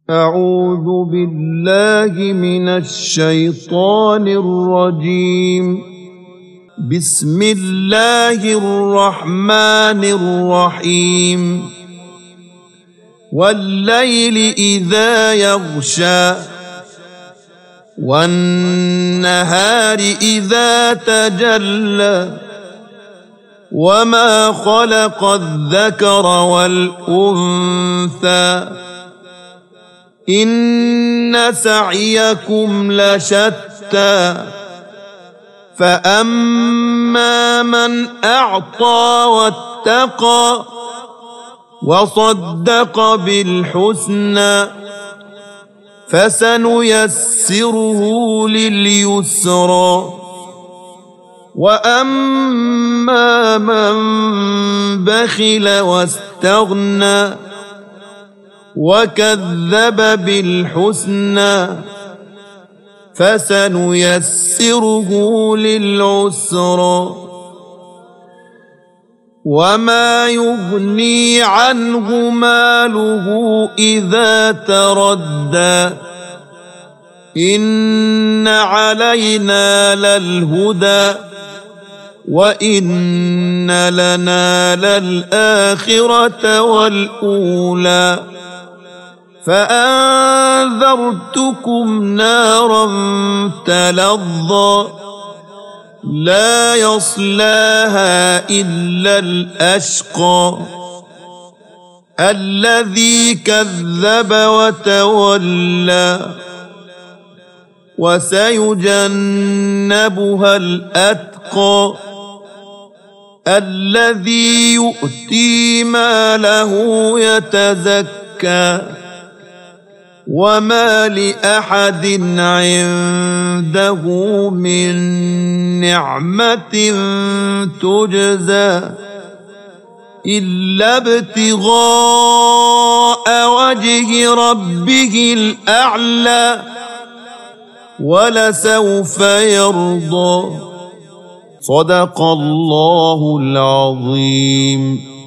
أعوذ بالله من الشيطان الرجيم. بسم الله الرحمن الرحيم. والليل إذا يغشى والنهار إذا تجلى وما خلق الذكر والأنثى إن سعيكم لشتى فأما من أعطى واتقى وصدق بالحسنى فسنيسره لليسرى وأما من بخل واستغنى وكذب بالحسنى فسنيسره للعسرى وما يغني عنه ماله إذا تردى إن علينا للهدى وإن لنا للآخرة والأولى فأنذرتكم نارا تلظى لا يصلاها إلا الأشقى الذي كذب وتولى وسيجنبها الأتقى الذي يؤتي ماله يتزكى وما لأحد عنده من نعمة تجزى إلا ابتغاء وجه ربه الأعلى ولسوف يرضى. صدق الله العظيم.